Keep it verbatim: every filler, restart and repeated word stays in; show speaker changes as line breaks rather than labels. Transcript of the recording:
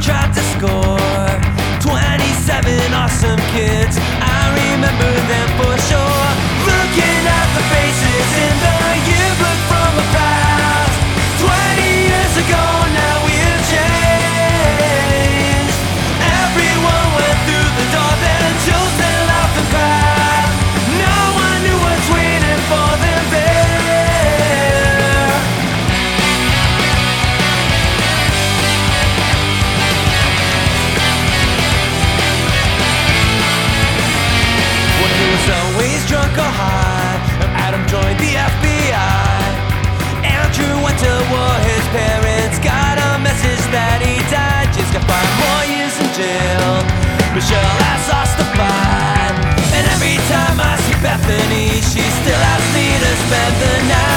tried to score twenty-seven awesome kids. I remember them for sure. Looking at the faces in the yearbook from the past. Twenty years ago now we've changed. Everyone went through the door then chose their laughing path. No one knew what's waiting for them there. When he was always drunk or high, Adam joined the F B I. Andrew went to war, his parents got a message that he died. Jay's got five more years in jail, Michelle has lost the fight. And every time I see Bethany, she still asks me to spend the night.